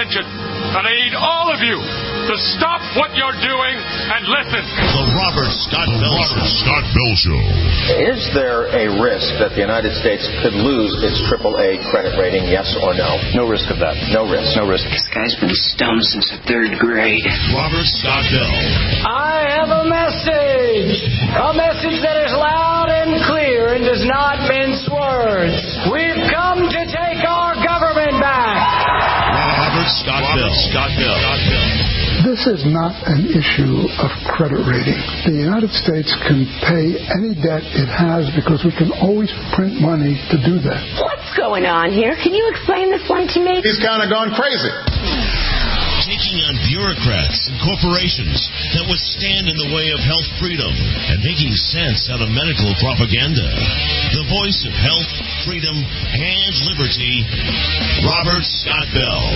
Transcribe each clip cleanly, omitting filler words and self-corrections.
attention. And I need all of you to stop what you're doing and listen. The Robert Scott Bell Show. Is there a risk that the United States could lose its AAA credit rating, yes or no? No risk of that. No risk. No risk. This guy's been stoned since the 3rd grade. Robert Scott Bell. I have a message. A message that is loud and clear and does not mince words. We've come to take our government back. Robert Scott Bell. This is not an issue of credit rating. The United States can pay any debt it has because we can always print money to do that. What's going on here? Can you explain this one to me? He's kind of gone crazy. Taking on bureaucrats and corporations that would stand in the way of health freedom and making sense out of medical propaganda. The voice of health, freedom, and liberty, Robert Scott Bell.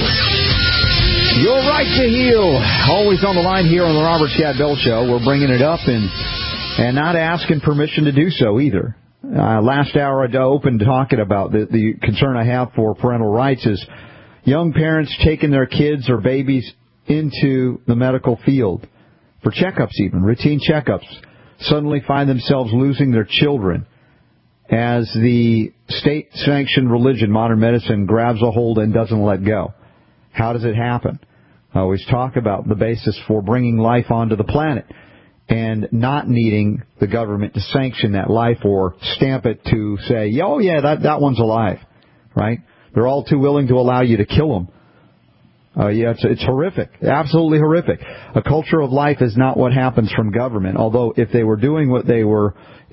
Your right to heal. Always on the line here on the Robert Scott Bell Show. We're bringing it up and not asking permission to do so either. Last hour I opened talking about the concern I have for parental rights is young parents taking their kids or babies into the medical field for checkups even, routine checkups, suddenly find themselves losing their children as the state-sanctioned religion, modern medicine, grabs a hold and doesn't let go. How does it happen? I always talk about the basis for bringing life onto the planet and not needing the government to sanction that life or stamp it to say, oh, yeah, that one's alive, right? They're all too willing to allow you to kill them. It's horrific, absolutely horrific. A culture of life is not what happens from government, although if they were doing what they were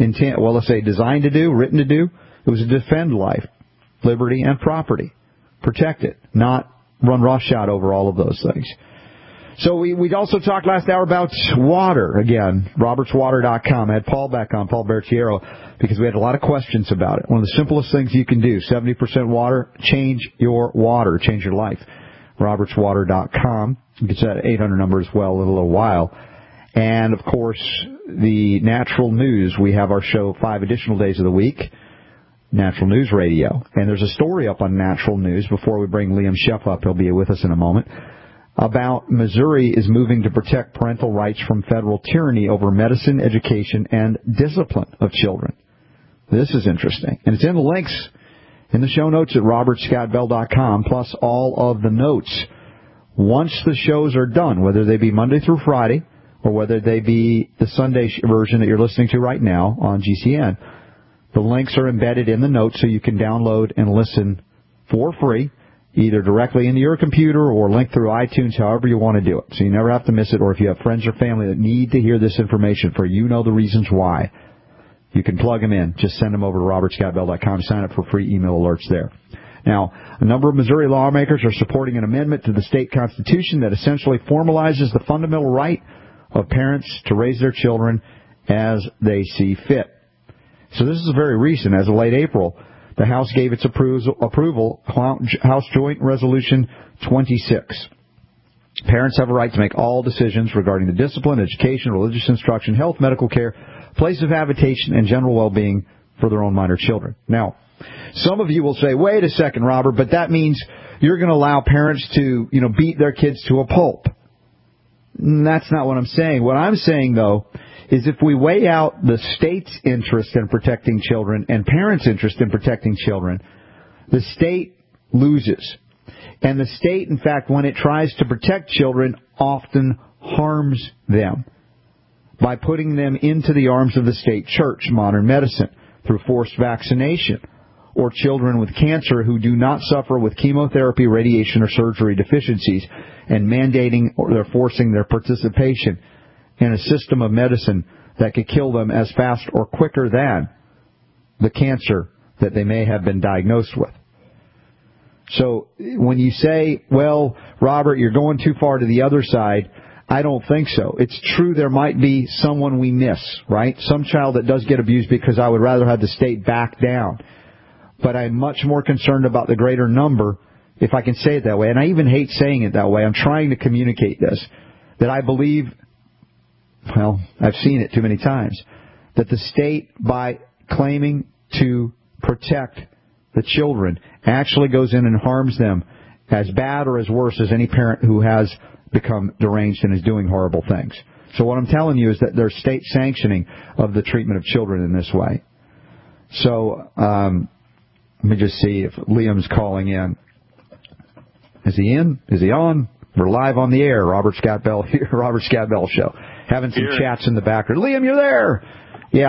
designed to do, written to do, it was to defend life, liberty, and property. Protect it, not run roughshod over all of those things. So we also talked last hour about water again, robertswater.com. I had Paul back on, Paul Bertiero, because we had a lot of questions about it. One of the simplest things you can do, 70% water, change your water, change your life. robertswater.com. You can set that 800 number as well in a little while. And, of course, the Natural News. We have our show 5 additional days of the week, Natural News Radio. And there's a story up on Natural News before we bring Liam Sheff up. He'll be with us in a moment. About Missouri is moving to protect parental rights from federal tyranny over medicine, education, and discipline of children. This is interesting. And it's in the links in the show notes at robertscottbell.com, plus all of the notes. Once the shows are done, whether they be Monday through Friday or whether they be the Sunday version that you're listening to right now on GCN, the links are embedded in the notes so you can download and listen for free, either directly into your computer or link through iTunes, however you want to do it. So you never have to miss it, or if you have friends or family that need to hear this information for the reasons why, you can plug them in. Just send them over to robertscottbell.com. Sign up for free email alerts there. Now, a number of Missouri lawmakers are supporting an amendment to the state constitution that essentially formalizes the fundamental right of parents to raise their children as they see fit. So this is very recent. As of late April, the House gave its approval, House Joint Resolution 26. Parents have a right to make all decisions regarding the discipline, education, religious instruction, health, medical care, place of habitation, and general well-being for their own minor children. Now, some of you will say, wait a second, Robert, but that means you're going to allow parents to, beat their kids to a pulp. That's not what I'm saying. What I'm saying, though, is if we weigh out the state's interest in protecting children and parents' interest in protecting children, the state loses. And the state, in fact, when it tries to protect children, often harms them by putting them into the arms of the state church, modern medicine, through forced vaccination, or children with cancer who do not suffer with chemotherapy, radiation, or surgery deficiencies, and mandating or they're forcing their participation in a system of medicine that could kill them as fast or quicker than the cancer that they may have been diagnosed with. So when you say, well, Robert, you're going too far to the other side, I don't think so. It's true there might be someone we miss, right? Some child that does get abused because I would rather have the state back down. But I'm much more concerned about the greater number, if I can say it that way. And I even hate saying it that way. I'm trying to communicate this, that I believe, well, I've seen it too many times, that the state, by claiming to protect the children, actually goes in and harms them as bad or as worse as any parent who has become deranged and is doing horrible things. So what I'm telling you is that there's state sanctioning of the treatment of children in this way. So let me just see if Liam's calling in. Is he in? Is he on? We're live on the air. Robert Scott Bell here, Robert Scott Bell Show. Having some chats in the background. Liam, you're there. Yeah,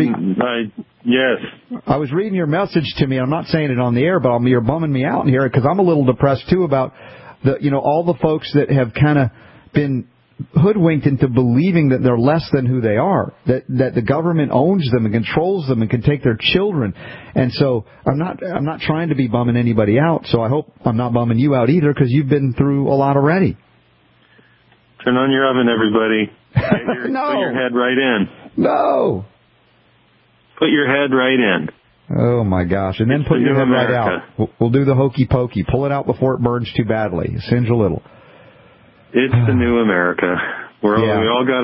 yes. I was reading your message to me. I'm not saying it on the air, but you're bumming me out here because I'm a little depressed too about all the folks that have kind of been hoodwinked into believing that they're less than who they are, that the government owns them and controls them and can take their children. And so I'm not trying to be bumming anybody out, so I hope I'm not bumming you out either because you've been through a lot already. Turn on your oven, everybody. No. Put your head right in. No. Put your head right in. Oh, my gosh. And then put your head America. right out. We'll do the hokey pokey. Pull it out before it burns too badly. Singe a little. It's the new America. We've all got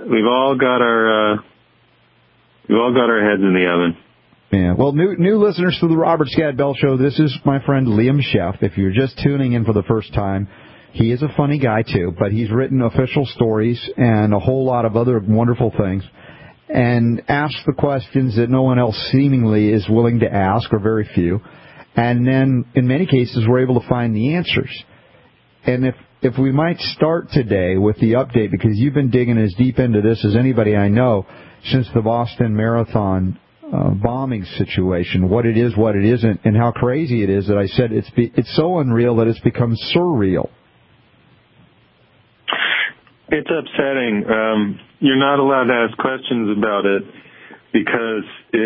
our heads in the oven. Yeah. Well, new listeners to the Robert Scott Bell Show, this is my friend Liam Sheff. If you're just tuning in for the first time, he is a funny guy, too, but he's written official stories and a whole lot of other wonderful things and asks the questions that no one else seemingly is willing to ask, or very few. And then, in many cases, we're able to find the answers. And if we might start today with the update, because you've been digging as deep into this as anybody I know since the Boston Marathon bombing situation, what it is, what it isn't, and how crazy it is that I said it's so unreal that it's become surreal. It's upsetting. You're not allowed to ask questions about it because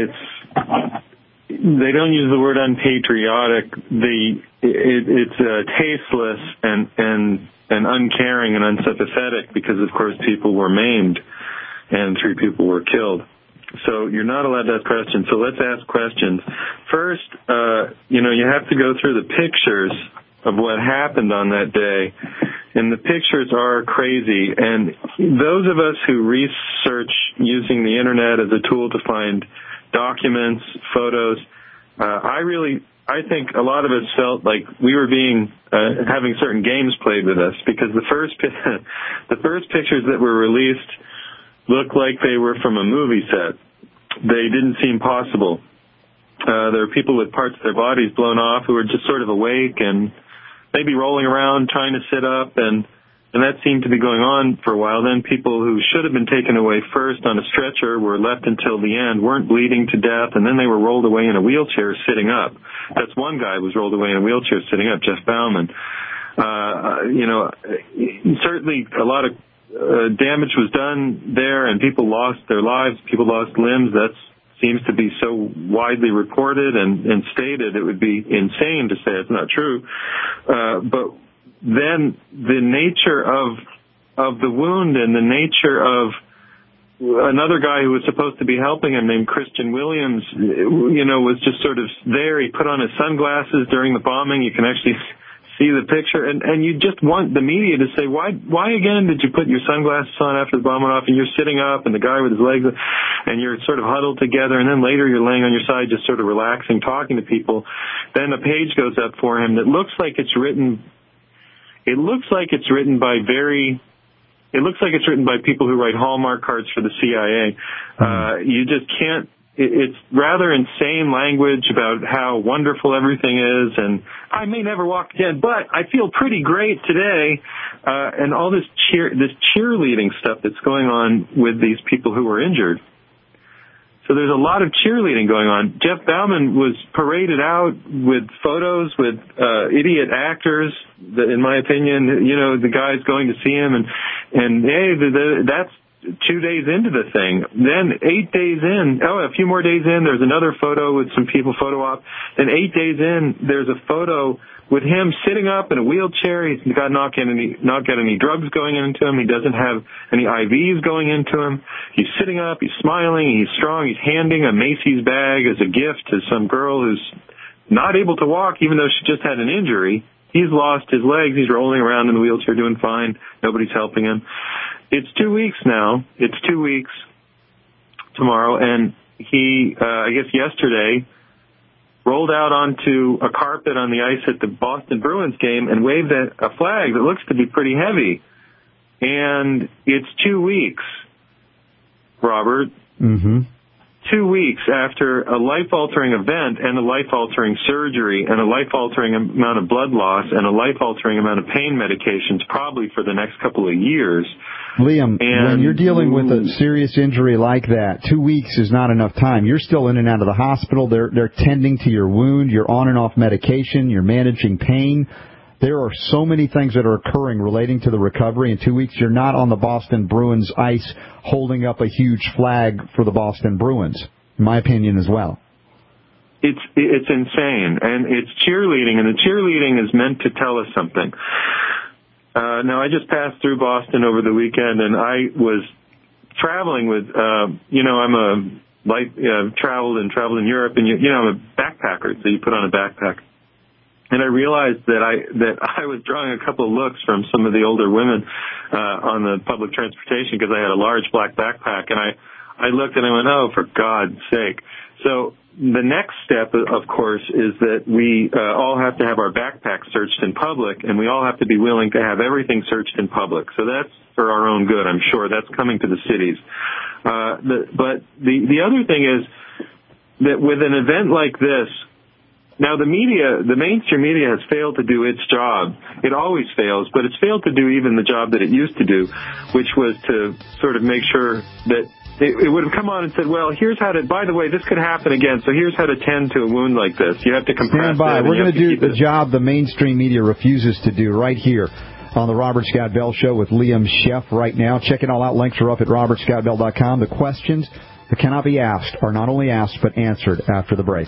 they don't use the word unpatriotic. It's tasteless and uncaring and unsympathetic because, of course, people were maimed and 3 people were killed. So you're not allowed to ask questions. So let's ask questions. First, you have to go through the pictures of what happened on that day. And the pictures are crazy. And those of us who research using the Internet as a tool to find documents, photos, I think a lot of us felt like we were having certain games played with us because the first pictures that were released looked like they were from a movie set. They didn't seem possible. There were people with parts of their bodies blown off who were just sort of awake and maybe rolling around trying to sit up, and that seemed to be going on for a while. Then people who should have been taken away first on a stretcher were left until the end, weren't bleeding to death, and then they were rolled away in a wheelchair sitting up. That's one guy who was rolled away in a wheelchair sitting up, Jeff Bauman. Certainly a lot of damage was done there, and people lost their lives, people lost limbs. That seems to be so widely reported and stated, it would be insane to say it's not true. But then the nature of the wound and the nature of another guy who was supposed to be helping him named Christian Williams, was just sort of there. He put on his sunglasses during the bombing. You can actually see the picture, and you just want the media to say, why again did you put your sunglasses on after the bomb went off, and you're sitting up, and the guy with his legs, and you're sort of huddled together, and then later you're laying on your side just sort of relaxing, talking to people. Then a page goes up for him that looks like it's written by people who write Hallmark cards for the CIA. You just can't. It's rather insane language about how wonderful everything is, and I may never walk again, but I feel pretty great today, and all this cheerleading stuff that's going on with these people who were injured. So there's a lot of cheerleading going on. Jeff Bauman was paraded out with photos with idiot actors, that, in my opinion, the guys going to see him, and hey, that's 2 days into the thing. Then 8 days in, a few more days in, there's another photo with some people photo op. Then 8 days in, there's a photo with him sitting up in a wheelchair. He's got not got any drugs going into him. He doesn't have any IVs going into him. He's sitting up. He's smiling. He's strong. He's handing a Macy's bag as a gift to some girl who's not able to walk, even though she just had an injury. He's lost his legs. He's rolling around in the wheelchair doing fine. Nobody's helping him. It's 2 weeks now. It's 2 weeks tomorrow, and he, I guess yesterday, rolled out onto a carpet on the ice at the Boston Bruins game and waved a flag that looks to be pretty heavy. And it's 2 weeks, Robert. Mm-hmm. 2 weeks after a life-altering event and a life-altering surgery and a life-altering amount of blood loss and a life-altering amount of pain medications probably for the next couple of years. Liam, when you're dealing with a serious injury like that, 2 weeks is not enough time. You're still in and out of the hospital. They're tending to your wound. You're on and off medication. You're managing pain. There are so many things that are occurring relating to the recovery. In 2 weeks, you're not on the Boston Bruins ice holding up a huge flag for the Boston Bruins, in my opinion as well. It's insane, and it's cheerleading, and the cheerleading is meant to tell us something. Now, I just passed through Boston over the weekend, and I was traveling with, I'm traveled in Europe, and I'm a backpacker, so you put on a backpack. And I realized that I was drawing a couple of looks from some of the older women on the public transportation because I had a large black backpack, and I looked and I went, oh, for God's sake. So the next step, of course, is that we all have to have our backpacks searched in public, and we all have to be willing to have everything searched in public. So that's for our own good, I'm sure. That's coming to the cities. But the other thing is that with an event like this, now the mainstream media has failed to do its job. It always fails, but it's failed to do even the job that it used to do, which was to sort of make sure that it would have come on and said, well, here's how to, by the way, this could happen again, so here's how to tend to a wound like this. You have to compress it. Stand by. We're going to do the job the mainstream media refuses to do right here on the Robert Scott Bell Show with Liam Sheff right now. Check it all out. Links are up at robertscottbell.com. The questions that cannot be asked are not only asked but answered after the break.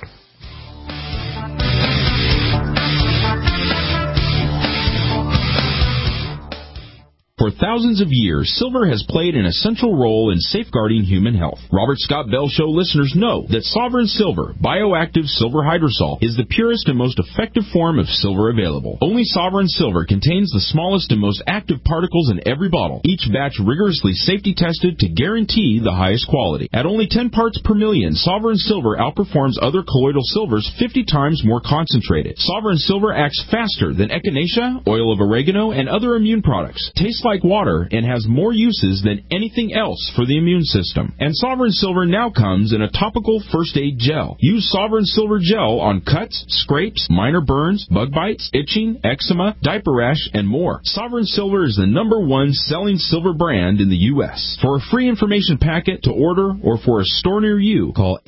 For thousands of years, silver has played an essential role in safeguarding human health. Robert Scott Bell Show listeners know that Sovereign Silver, bioactive silver hydrosol, is the purest and most effective form of silver available. Only Sovereign Silver contains the smallest and most active particles in every bottle, each batch rigorously safety tested to guarantee the highest quality. At only 10 parts per million, Sovereign Silver outperforms other colloidal silvers 50 times more concentrated. Sovereign Silver acts faster than echinacea, oil of oregano, and other immune products. Tastes like water and has more uses than anything else for the immune system. And Sovereign Silver now comes in a topical first aid gel. Use Sovereign Silver gel on cuts, scrapes, minor burns, bug bites, itching, eczema, diaper rash, and more. Sovereign Silver is the #1 selling silver brand in the U.S. For a free information packet to order or for a store near you, call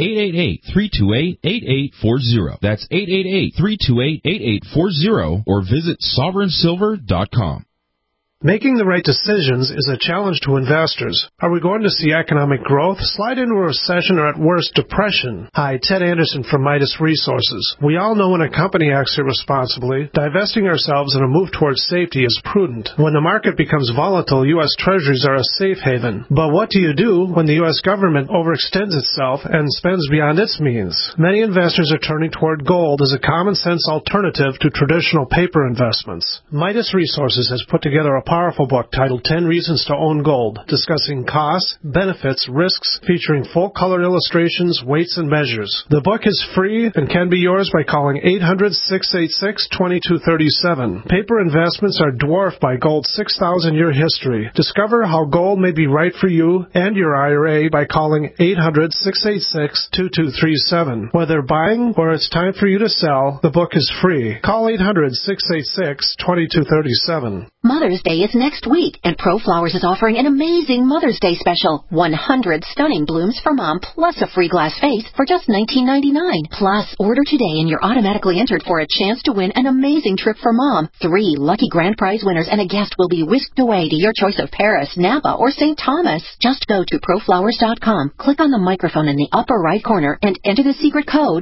888-328-8840. That's 888-328-8840 or visit sovereignsilver.com. Making the right decisions is a challenge to investors. Are we going to see economic growth, slide into a recession, or at worst, depression? Hi, Ted Anderson from Midas Resources. We all know when a company acts irresponsibly, divesting ourselves in a move towards safety is prudent. When the market becomes volatile, U.S. Treasuries are a safe haven. But what do you do when the U.S. government overextends itself and spends beyond its means? Many investors are turning toward gold as a common-sense alternative to traditional paper investments. Midas Resources has put together a powerful book titled 10 Reasons to Own Gold, discussing costs, benefits, risks, featuring full-color illustrations, weights, and measures. The book is free and can be yours by calling 800-686-2237. Paper investments are dwarfed by gold's 6,000-year history. Discover how gold may be right for you and your IRA by calling 800-686-2237. Whether buying or it's time for you to sell, the book is free. Call 800-686-2237. Mother's Day is next week, and ProFlowers is offering an amazing Mother's Day special. 100 stunning blooms for Mom, plus a free glass vase for just $19.99. Plus, order today and you're automatically entered for a chance to win an amazing trip for Mom. 3 lucky grand prize winners and a guest will be whisked away to your choice of Paris, Napa, or St. Thomas. Just go to ProFlowers.com, click on the microphone in the upper right corner, and enter the secret code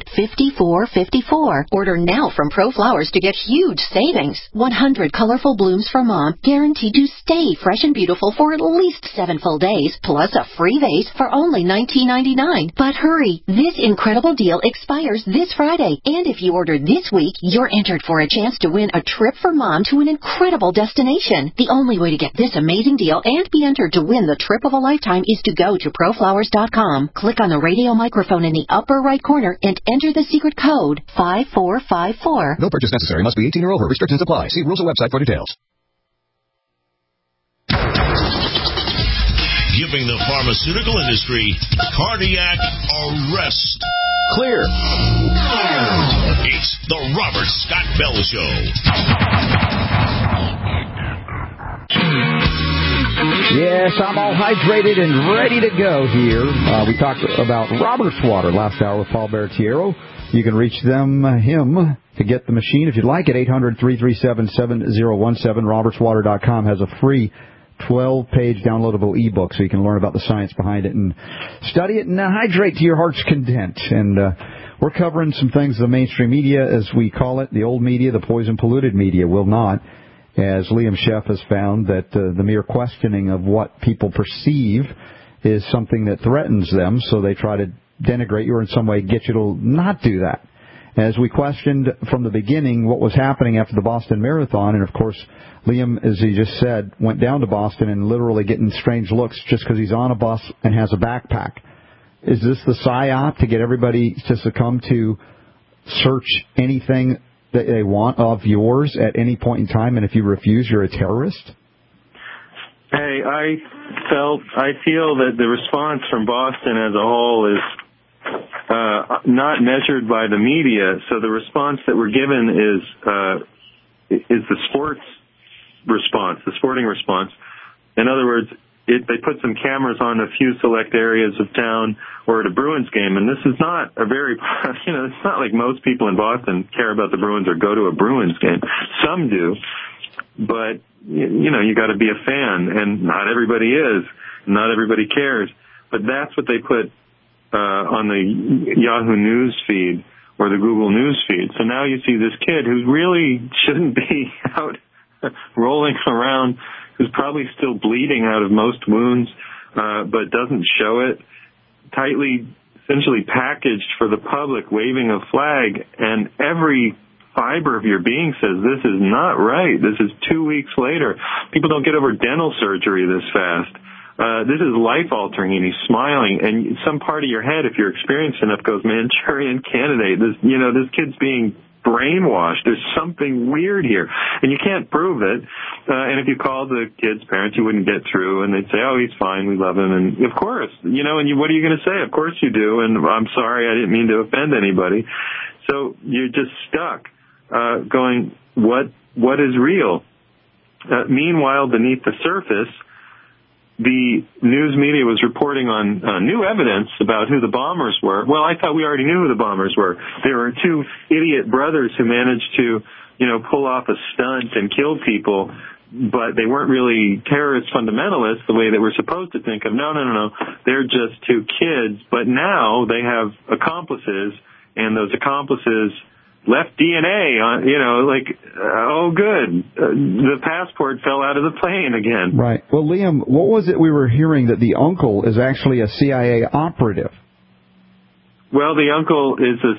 5454. Order now from ProFlowers to get huge savings. 100 colorful blooms for Mom, guaranteed guaranteed to stay fresh and beautiful for at least 7 full days, plus a free vase for only $19.99. But hurry, this incredible deal expires this Friday, and if you order this week, you're entered for a chance to win a trip for Mom to an incredible destination. The only way to get this amazing deal and be entered to win the trip of a lifetime is to go to proflowers.com, click on the radio microphone in the upper right corner, and enter the secret code 5454. No purchase necessary. Must be 18 or over. Restrictions apply. See rules and website for details. Giving the pharmaceutical industry cardiac arrest. Clear. It's the Robert Scott Bell Show. Yes, I'm all hydrated and ready to go here. We talked about Robert's Water last hour with Paul Bertiero. You can reach him to get the machine if you'd like at 800-337-7017. RobertsWater.com has a free 12-page downloadable ebook so you can learn about the science behind it and study it and hydrate to your heart's content. And we're covering some things the mainstream media, as we call it, the old media, the poison-polluted media, will not. As Liam Sheff has found that the mere questioning of what people perceive is something that threatens them, so they try to denigrate you or in some way get you to not do that. As we questioned from the beginning what was happening after the Boston Marathon, and of course Liam, as he just said, went down to Boston and literally getting strange looks just because he's on a bus and has a backpack. Is this the psyop to get everybody to succumb to search anything that they want of yours at any point in time, and if you refuse, you're a terrorist? Hey, I feel that the response from Boston as a whole is not measured by the media. So the response that we're given is the sports response, the sporting response. In other words, they put some cameras on a few select areas of town or at a Bruins game, and this is not a very, it's not like most people in Boston care about the Bruins or go to a Bruins game. Some do, but, you got to be a fan, and not everybody is. Not everybody cares. But that's what they put on the Yahoo News feed or the Google News feed. So now you see this kid who really shouldn't be out rolling around, who's probably still bleeding out of most wounds, but doesn't show it, tightly, essentially packaged for the public, waving a flag, and every fiber of your being says, this is not right. This is 2 weeks later. People don't get over dental surgery this fast. This is life-altering, and he's smiling, and some part of your head, if you're experienced enough, goes, Manchurian Candidate. This kid's being brainwashed. There's something weird here, and you can't prove it. And if you called the kid's parents, you wouldn't get through, and they'd say, "Oh, he's fine. We love him." And of course, and what are you going to say? Of course you do. And I'm sorry, I didn't mean to offend anybody. So you're just stuck, going, what is real? Meanwhile, beneath the surface, the news media was reporting on new evidence about who the bombers were. Well, I thought we already knew who the bombers were. They were two idiot brothers who managed to, pull off a stunt and kill people, but they weren't really terrorist fundamentalists the way that we're supposed to think of. No. They're just two kids, but now they have accomplices, and those accomplices left DNA on, oh, good. The passport fell out of the plane again. Right. Well, Liam, what was it we were hearing that the uncle is actually a CIA operative? Well, the uncle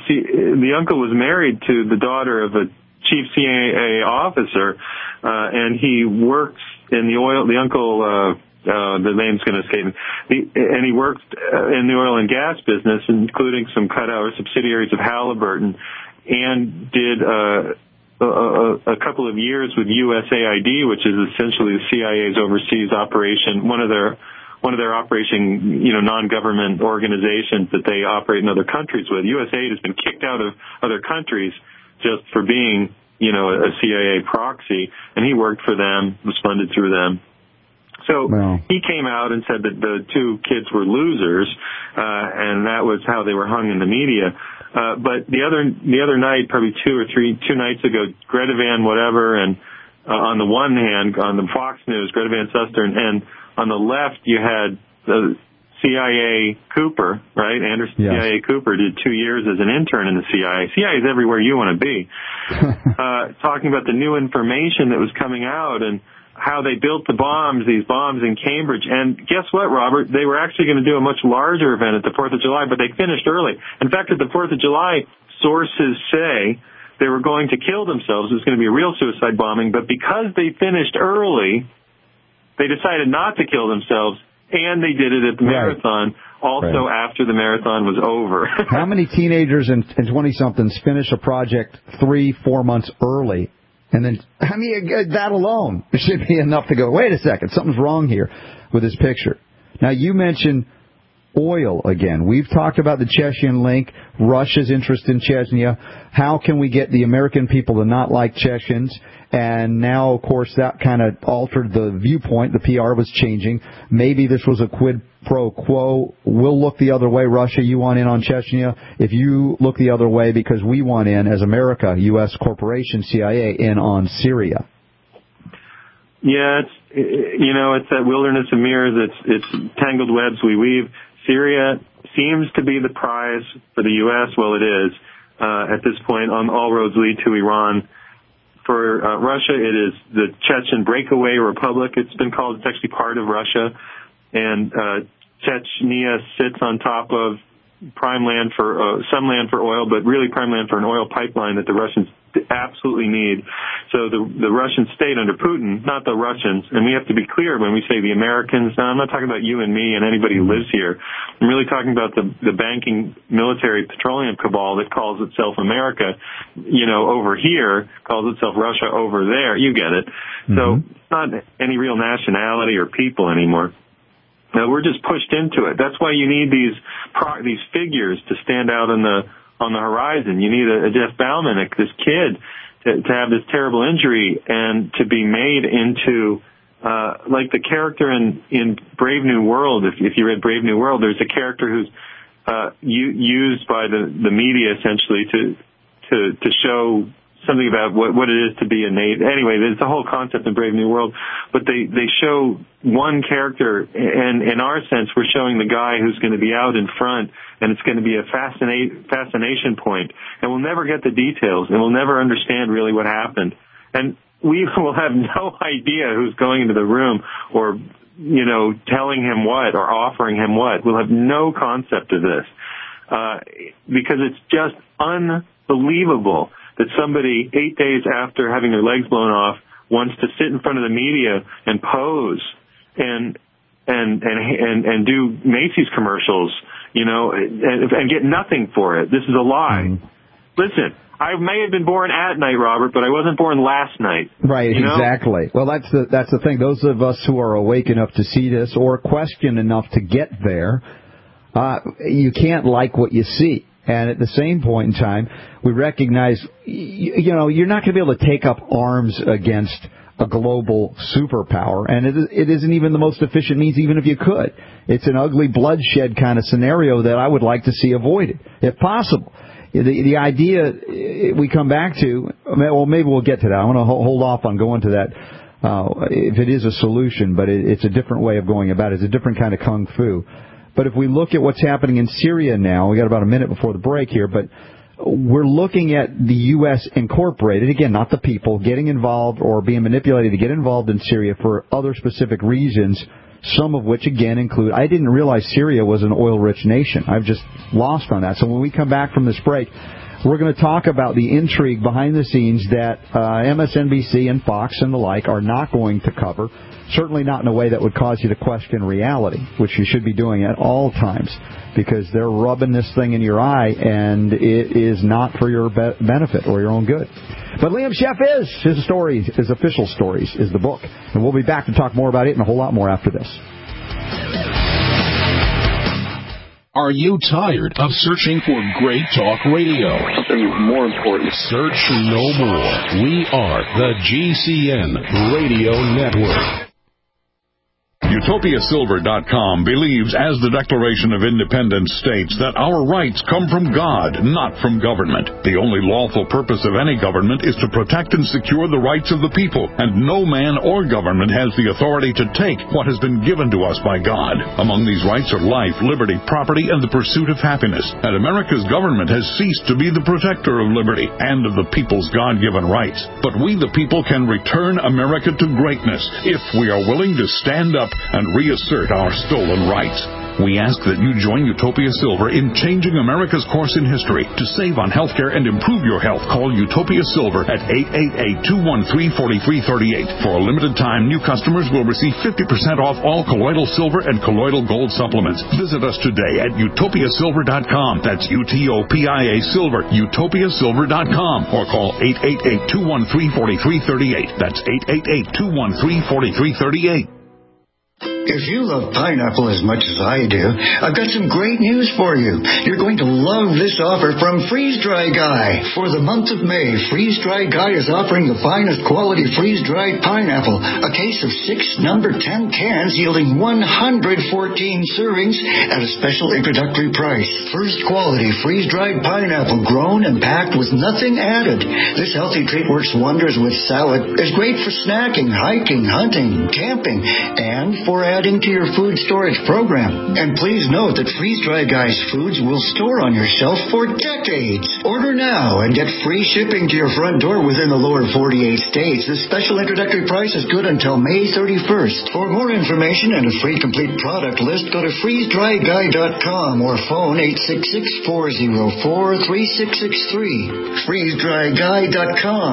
was married to the daughter of a chief CIA officer, and he works in the oil, the uncle, the name's going to escape me. And he worked in the oil and gas business, including some cut-out subsidiaries of Halliburton, and did a couple of years with USAID, which is essentially the CIA's overseas operation, one of their operation, non-government organizations that they operate in other countries with. USAID has been kicked out of other countries just for being, a CIA proxy, and he worked for them, was funded through them. So he came out and said that the two kids were losers, and that was how they were hung in the media. But the other night, probably two nights ago, Greta Van whatever, and on the one hand, on the Fox News, Greta Van Susteren, and on the left you had the CIA Cooper, right? Anderson CIA Cooper did 2 years as an intern in the CIA. CIA is everywhere you want to be. Talking about the new information that was coming out, and how they built these bombs in Cambridge. And guess what, Robert? They were actually going to do a much larger event at the 4th of July, but they finished early. In fact, at the 4th of July, sources say they were going to kill themselves. It was going to be a real suicide bombing, but because they finished early, they decided not to kill themselves, and they did it at the marathon, also after the marathon was over. How many teenagers and 20-somethings finish a project 3-4 months early? And then, I mean, that alone should be enough to go, wait a second, something's wrong here with this picture. Now, you mentioned oil again. We've talked about the Chechen link, Russia's interest in Chechnya. How can we get the American people to not like Chechens? And now, of course, that kind of altered the viewpoint. The PR was changing. Maybe this was a quid pro quo. We'll look the other way, Russia. You want in on Chechnya. If you look the other way because we want in, as America, U.S. corporation, CIA, in on Syria. Yeah, it's that wilderness of mirrors. It's tangled webs we weave. Syria seems to be the prize for the U.S. Well, it is at this point. On all roads lead to Iran. For Russia, it is the Chechen breakaway republic. It's been called. It's actually part of Russia, and Chechnya sits on top of prime land for some land for oil, but really prime land for an oil pipeline that the Russians absolutely need. So the Russian state under Putin, not the Russians, and we have to be clear when we say the Americans. Now, I'm not talking about you and me and anybody who lives here. I'm really talking about the banking, military, petroleum cabal that calls itself America, over here, calls itself Russia over there. You get it. So it's not any real nationality or people anymore. We're just pushed into it. That's why you need these figures to stand out on the horizon. You need a Jeff Bauman, this kid, to have this terrible injury and to be made into like the character in Brave New World. If you read Brave New World, there's a character who's used by the media essentially to show something about what it is to be a native. Anyway, there's the whole concept in Brave New World, but they show one character, and in our sense, we're showing the guy who's going to be out in front, and it's going to be a fascination point, and we'll never get the details, and we'll never understand really what happened, and we will have no idea who's going into the room or telling him what or offering him what. We'll have no concept of this because it's just unbelievable that somebody 8 days after having their legs blown off wants to sit in front of the media and pose and do Macy's commercials, and get nothing for it. This is a lie. Listen, I may have been born at night, Robert, but I wasn't born last night. Right, exactly. Well, that's the thing. Those of us who are awake enough to see this or question enough to get there, you can't like what you see. And at the same point in time, we recognize, you're not going to be able to take up arms against a global superpower, and it isn't even the most efficient means, even if you could. It's an ugly bloodshed kind of scenario that I would like to see avoided, if possible. The idea we come back to, well, maybe we'll get to that. I want to hold off on going to that if it is a solution, but it's a different way of going about it. It's a different kind of kung fu. But if we look at what's happening in Syria now, we got about a minute before the break here, but we're looking at the U.S. Incorporated, again, not the people, getting involved or being manipulated to get involved in Syria for other specific reasons, some of which, again, include, I didn't realize Syria was an oil-rich nation. I've just lost on that. So when we come back from this break, we're going to talk about the intrigue behind the scenes that MSNBC and Fox and the like are not going to cover, certainly not in a way that would cause you to question reality, which you should be doing at all times, because they're rubbing this thing in your eye, and it is not for your benefit or your own good. But Liam Sheff his stories, his official stories, is the book. And we'll be back to talk more about it and a whole lot more after this. Are you tired of searching for great talk radio? Something more important. Search no more. We are the GCN Radio Network. UtopiaSilver.com believes, as the Declaration of Independence states, that our rights come from God, not from government. The only lawful purpose of any government is to protect and secure the rights of the people, and no man or government has the authority to take what has been given to us by God. Among these rights are life, liberty, property, and the pursuit of happiness. And America's government has ceased to be the protector of liberty and of the people's God-given rights. But we, the people, can return America to greatness if we are willing to stand up and reassert our stolen rights. We ask that you join Utopia Silver in changing America's course in history. To save on health care and improve your health, call Utopia Silver at 888-213-4338. For a limited time, new customers will receive 50% off all colloidal silver and colloidal gold supplements. Visit us today at utopiasilver.com. That's UTOPIA Silver, utopiasilver.com. Or call 888-213-4338. That's 888-213-4338. If you love pineapple as much as I do, I've got some great news for you. You're going to love this offer from Freeze Dry Guy. For the month of May, Freeze Dry Guy is offering the finest quality freeze-dried pineapple, a case of 6 number 10 cans yielding 114 servings at a special introductory price. First quality freeze-dried pineapple grown and packed with nothing added. This healthy treat works wonders with salad, is great for snacking, hiking, hunting, camping, and for adding to your food storage program. And please note that Freeze Dry Guy's foods will store on your shelf for decades. Order now and get free shipping to your front door within the lower 48 states. This special introductory price is good until May 31st. For more information and a free complete product list, go to freezedryguy.com or phone 866-404-3663. freezedryguy.com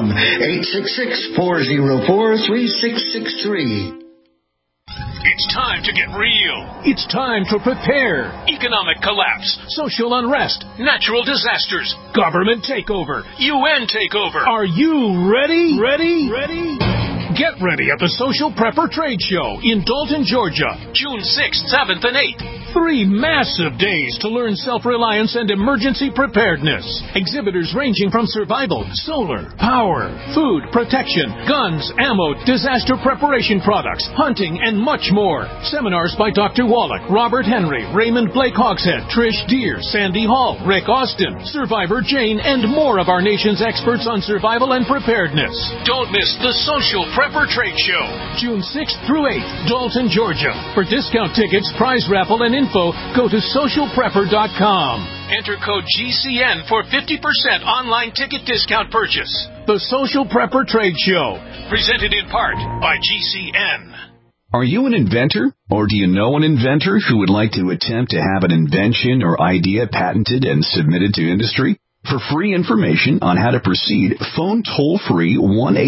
866-404-3663. It's time to get real. It's time to prepare. Economic collapse, social unrest, natural disasters, government takeover, UN takeover. Are you ready? Ready? Get ready at the Social Prepper Trade Show in Dalton, Georgia, June 6th, 7th, and 8th. 3 massive days to learn self-reliance and emergency preparedness. Exhibitors ranging from survival, solar, power, food, protection, guns, ammo, disaster preparation products, hunting, and much more. Seminars by Dr. Wallach, Robert Henry, Raymond Blake Hogshead, Trish Deere, Sandy Hall, Rick Austin, Survivor Jane, and more of our nation's experts on survival and preparedness. Don't miss the Social Prepper Trade Show, June 6th through 8th, Dalton, Georgia. For discount tickets, prize raffle, and info, go to socialprepper.com. Enter code GCN for 50% online ticket discount purchase. The Social Prepper Trade Show, presented in part by GCN. Are you an inventor, or do you know an inventor who would like to attempt to have an invention or idea patented and submitted to industry? For free information on how to proceed, phone toll-free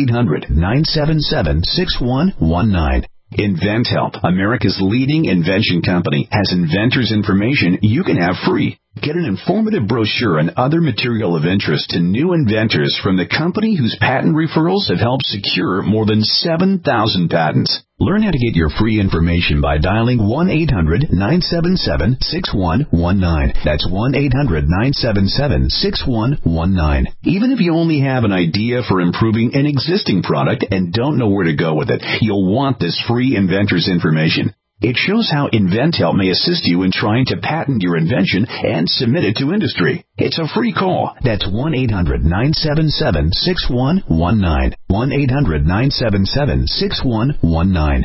1-800-977-6119. InventHelp, America's leading invention company, has inventors' information you can have free. Get an informative brochure and other material of interest to new inventors from the company whose patent referrals have helped secure more than 7,000 patents. Learn how to get your free information by dialing 1-800-977-6119. That's 1-800-977-6119. Even if you only have an idea for improving an existing product and don't know where to go with it, you'll want this free inventor's information. It shows how InventHelp may assist you in trying to patent your invention and submit it to industry. It's a free call. That's 1-800-977-6119. 1-800-977-6119.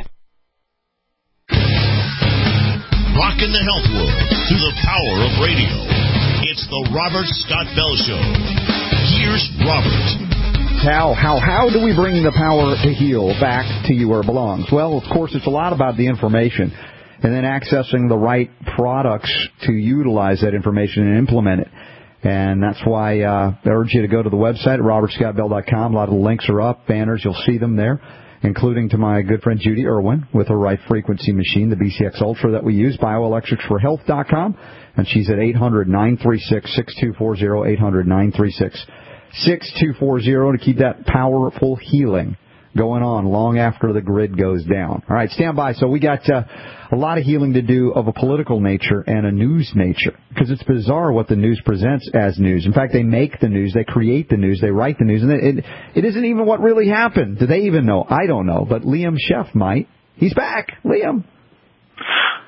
Rocking the health world through the power of radio. It's the Robert Scott Bell Show. Here's Robert. How do we bring the power to heal back to you where it belongs? Well, of course, it's a lot about the information and then accessing the right products to utilize that information and implement it. And that's why I urge you to go to the website at robertscottbell.com. A lot of the links are up, banners, you'll see them there, including to my good friend Judy Irwin with her right frequency machine, the BCX Ultra that we use, bioelectricsforhealth.com. And she's at 800-936-6240, 800-936-6240 to keep that powerful healing going on long after the grid goes down. All right, stand by. So we got a lot of healing to do of a political nature and a news nature, because it's bizarre what the news presents as news. In fact, they make the news, they create the news, they write the news, and it isn't even what really happened. Do they even know? I don't know, but Liam Sheff might. He's back. Liam.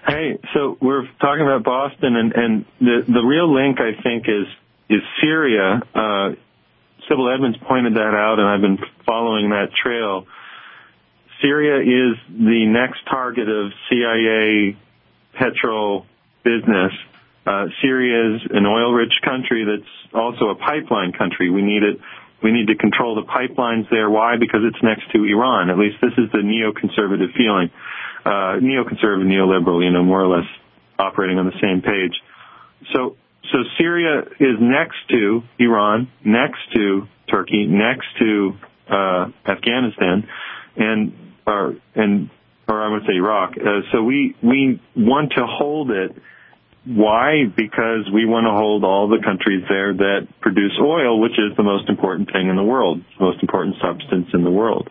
Hey, so we're talking about Boston, and the real link, I think, is Syria. Sybil Edmonds pointed that out, and I've been following that trail. Syria is the next target of CIA petrol business. Syria is an oil-rich country that's also a pipeline country. We need it. We need to control the pipelines there. Why? Because it's next to Iran. At least this is the neoconservative feeling. Neoconservative, neoliberal, more or less operating on the same page. So Syria is next to Iran, next to Turkey, next to Afghanistan, or I would say Iraq. So we want to hold it. Why? Because we want to hold all the countries there that produce oil, which is the most important thing in the world, the most important substance in the world.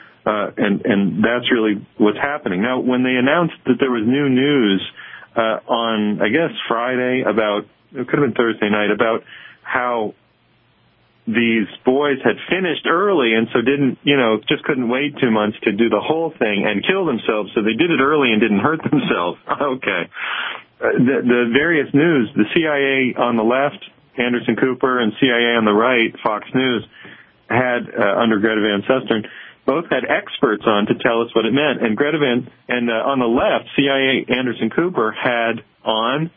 And that's really what's happening. Now, when they announced that there was new news on, I guess, Friday it could have been Thursday night, about how these boys had finished early and so just couldn't wait 2 months to do the whole thing and kill themselves, so they did it early and didn't hurt themselves. Okay. The various news, the CIA on the left, Anderson Cooper, and CIA on the right, Fox News, had, under Greta Van Susteren, both had experts on to tell us what it meant. And Greta Van, and on the left, CIA Anderson Cooper had on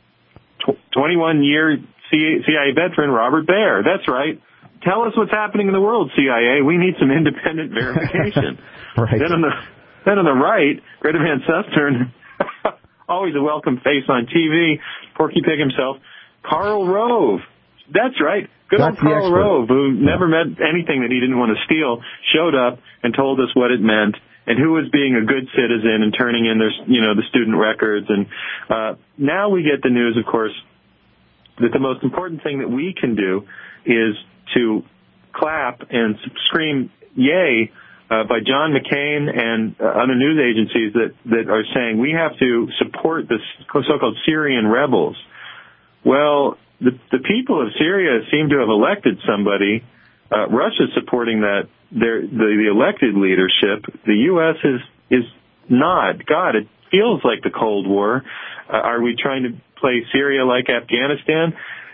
21-year CIA veteran Robert Baer. That's right. Tell us what's happening in the world, CIA. We need some independent verification. Right. Then on the right, Greta Van Susteren, always a welcome face on TV, Porky Pig himself, Karl Rove. That's right. Good old Karl Rove, who never meant anything that he didn't want to steal, showed up and told us what it meant and who was being a good citizen and turning in their, the student records. And now we get the news, of course, that the most important thing that we can do is to clap and scream yay by John McCain and other news agencies that are saying we have to support the so-called Syrian rebels. Well, the people of Syria seem to have elected somebody. Russia's supporting that the elected leadership. The U.S. is not. God, it feels like the Cold War. Are we trying to play Syria like Afghanistan?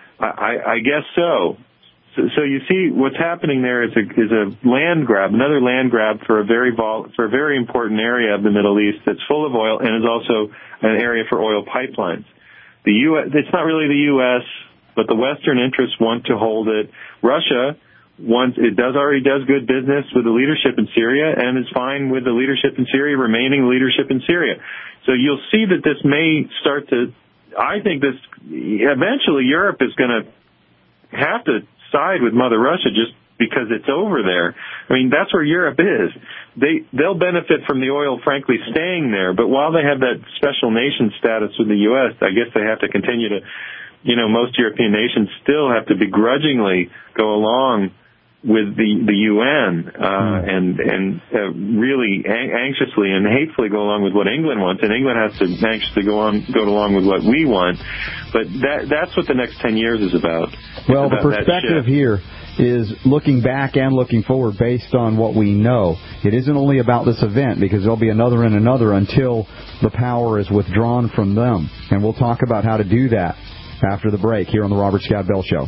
I guess so. So you see, what's happening there is a land grab, another land grab for a very important area of the Middle East that's full of oil and is also an area for oil pipelines. The U.S. It's not really the U.S., but the Western interests want to hold it. Russia already does good business with the leadership in Syria and is fine with the leadership in Syria remaining leadership in Syria. So you'll see that this may start to. I think this eventually Europe is going to have to side with Mother Russia just because it's over there. I mean, that's where Europe is. They'll benefit from the oil, frankly, staying there. But while they have that special nation status with the U.S., I guess they have to continue to, most European nations still have to begrudgingly go along with the UN and really anxiously and hatefully go along with what England wants, and England has to anxiously go along with what we want. But that's what the next 10 years is about. Well, the perspective here is looking back and looking forward based on what we know. It isn't only about this event, because there'll be another and another until the power is withdrawn from them. And we'll talk about how to do that after the break here on the Robert Scott Bell Show.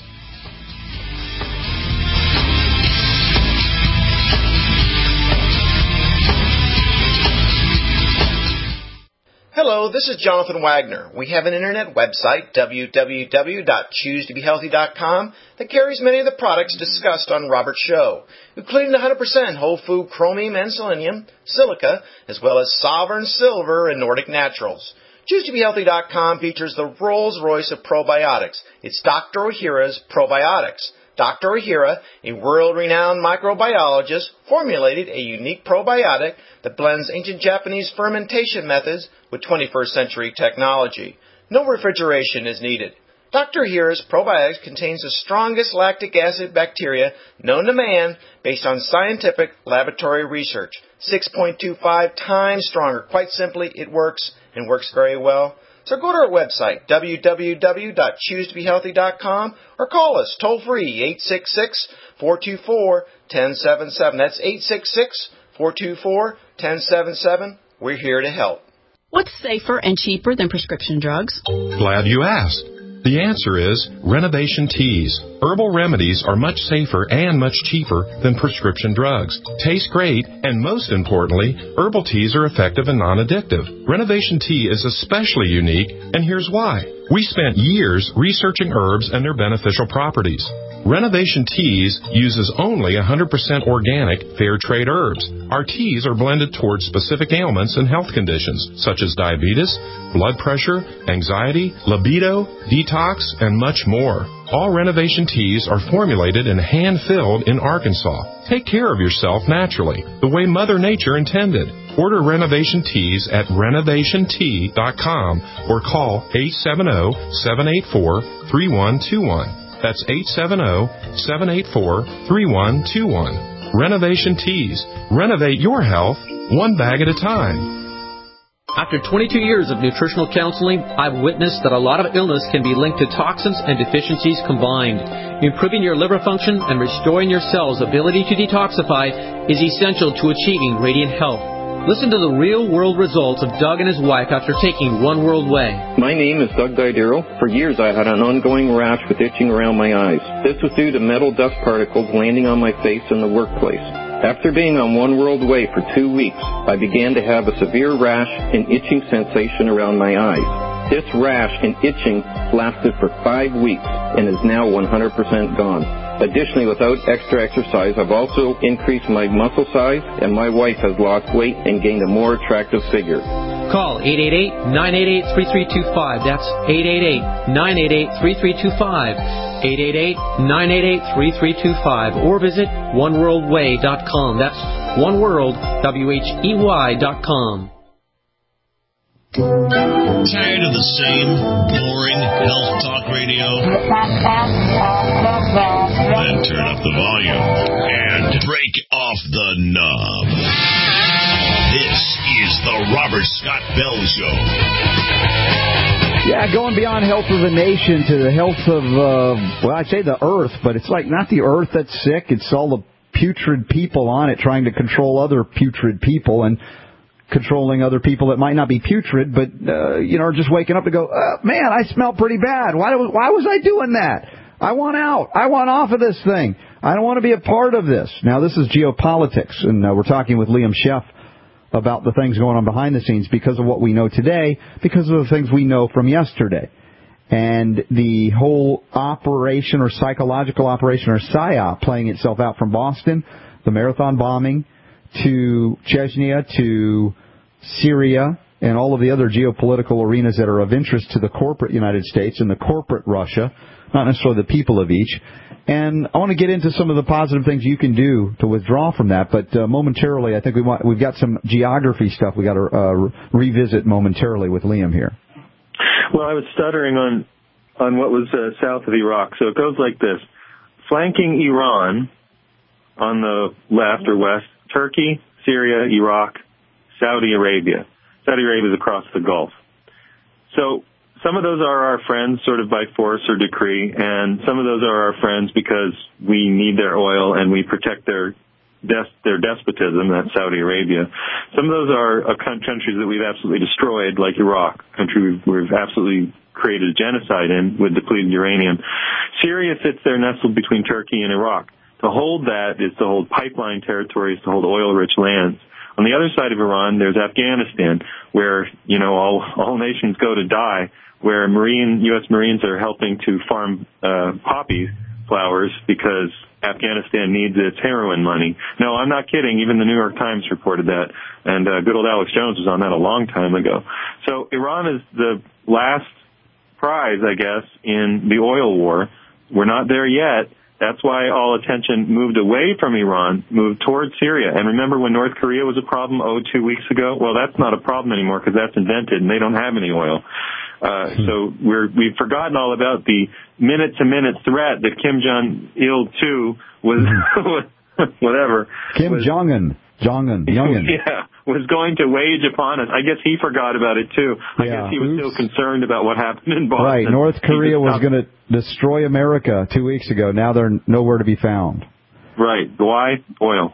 Hello, this is Jonathan Wagner. We have an internet website, www.choosetobehealthy.com, that carries many of the products discussed on Robert's show, including 100% whole food chromium and selenium, silica, as well as Sovereign Silver and Nordic Naturals. ChooseToBeHealthy.com features the Rolls-Royce of probiotics. It's Dr. Ohhira's Probiotics. Dr. Ohhira, a world-renowned microbiologist, formulated a unique probiotic that blends ancient Japanese fermentation methods with 21st century technology. No refrigeration is needed. Dr. Ohhira's probiotics contains the strongest lactic acid bacteria known to man based on scientific laboratory research. 6.25 times stronger. Quite simply, it works and works very well. So go to our website, www.choosetobehealthy.com, or call us toll-free, 866-424-1077. That's 866-424-1077. We're here to help. What's safer and cheaper than prescription drugs? Glad you asked. The answer is Renovation Teas. Herbal remedies are much safer and much cheaper than prescription drugs. Taste great, and most importantly, herbal teas are effective and non-addictive. Renovation Tea is especially unique, and here's why. We spent years researching herbs and their beneficial properties. Renovation Teas uses only 100% organic, fair trade herbs. Our teas are blended towards specific ailments and health conditions, such as diabetes, blood pressure, anxiety, libido, detox, and much more. All Renovation Teas are formulated and hand-filled in Arkansas. Take care of yourself naturally, the way Mother Nature intended. Order Renovation Teas at renovationtea.com or call 870-784-3121. That's 870-784-3121. Renovation Teas. Renovate your health one bag at a time. After 22 years of nutritional counseling, I've witnessed that a lot of illness can be linked to toxins and deficiencies combined. Improving your liver function and restoring your cells' ability to detoxify is essential to achieving radiant health. Listen to the real-world results of Doug and his wife after taking One World Way. My name is Doug Didero. For years I had an ongoing rash with itching around my eyes. This was due to metal dust particles landing on my face in the workplace. After being on One World Way for 2 weeks, I began to have a severe rash and itching sensation around my eyes. This rash and itching lasted for 5 weeks and is now 100% gone. Additionally, without extra exercise, I've also increased my muscle size, and my wife has lost weight and gained a more attractive figure. Call 888-988-3325. That's 888-988-3325. 888-988-3325. Or visit oneworldway.com. That's oneworldwhey.com. Tired of the same boring health talk radio? Then turn up the volume and break off the knob. This is the Robert Scott Bell Show. Yeah, going beyond health of the nation to the health of, well, I say the earth, but it's like not the earth that's sick. It's all the putrid people on it trying to control other putrid people and controlling other people that might not be putrid, but, are just waking up to go, man, I smell pretty bad. Why was I doing that? I want out. I want off of this thing. I don't want to be a part of this. Now, this is geopolitics, and we're talking with Liam Sheff about the things going on behind the scenes because of what we know today, because of the things we know from yesterday. And the whole operation or psychological operation or PSYOP playing itself out from Boston, the marathon bombing, to Chechnya, to Syria, and all of the other geopolitical arenas that are of interest to the corporate United States and the corporate Russia, not necessarily the people of each. And I want to get into some of the positive things you can do to withdraw from that, but momentarily I think we've got some geography stuff we got to revisit momentarily with Liam here. Well, I was stuttering on what was south of Iraq. So it goes like this. Flanking Iran on the left or west, Turkey, Syria, Iraq, Saudi Arabia. Saudi Arabia is across the Gulf. So some of those are our friends sort of by force or decree, and some of those are our friends because we need their oil and we protect their despotism, that's Saudi Arabia. Some of those are countries that we've absolutely destroyed, like Iraq, a country we've absolutely created a genocide in with depleted uranium. Syria sits there nestled between Turkey and Iraq. To hold that is to hold pipeline territories, to hold oil-rich lands. On the other side of Iran, there's Afghanistan, where, all nations go to die, where U.S. Marines are helping to farm poppy flowers because Afghanistan needs its heroin money. No, I'm not kidding. Even the New York Times reported that, and good old Alex Jones was on that a long time ago. So Iran is the last prize, I guess, in the oil war. We're not there yet. That's why all attention moved away from Iran, moved towards Syria. And remember when North Korea was a problem 2 weeks ago? Well, that's not a problem anymore because that's invented and they don't have any oil. So we've forgotten all about the minute-to-minute threat that Kim Jong-il, too, was, whatever. Kim Jong-un. Yeah, was going to wage upon us. I guess he forgot about it, too. I guess he was still concerned about what happened in Boston. Right, North Korea was going to destroy America 2 weeks ago. Now they're nowhere to be found. Right. Why? Oil.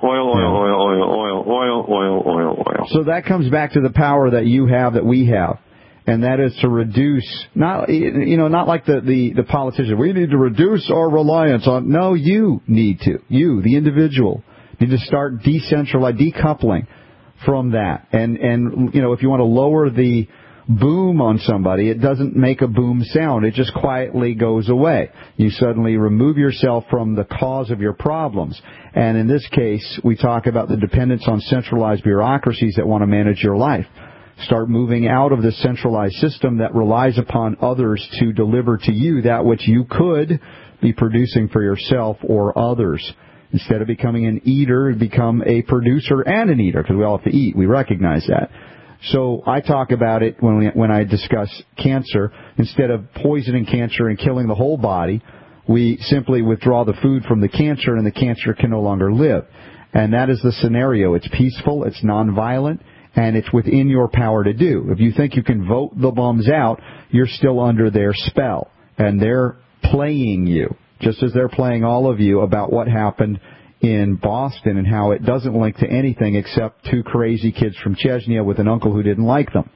So that comes back to the power that you have, that we have. And that is to reduce, not like the politicians. We need to reduce our reliance on. No, you need to. You, the individual, need to start decoupling from that. And if you want to lower the boom on somebody, it doesn't make a boom sound. It just quietly goes away. You suddenly remove yourself from the cause of your problems. And in this case, we talk about the dependence on centralized bureaucracies that want to manage your life. Start moving out of the centralized system that relies upon others to deliver to you that which you could be producing for yourself or others. Instead of becoming an eater, become a producer and an eater, because we all have to eat. We recognize that. So I talk about it when I discuss cancer. Instead of poisoning cancer and killing the whole body, we simply withdraw the food from the cancer, and the cancer can no longer live. And that is the scenario. It's peaceful, it's nonviolent, and it's within your power to do. If you think you can vote the bums out, you're still under their spell. And they're playing you, just as they're playing all of you about what happened in Boston and how it doesn't link to anything except two crazy kids from Chechnya with an uncle who didn't like them.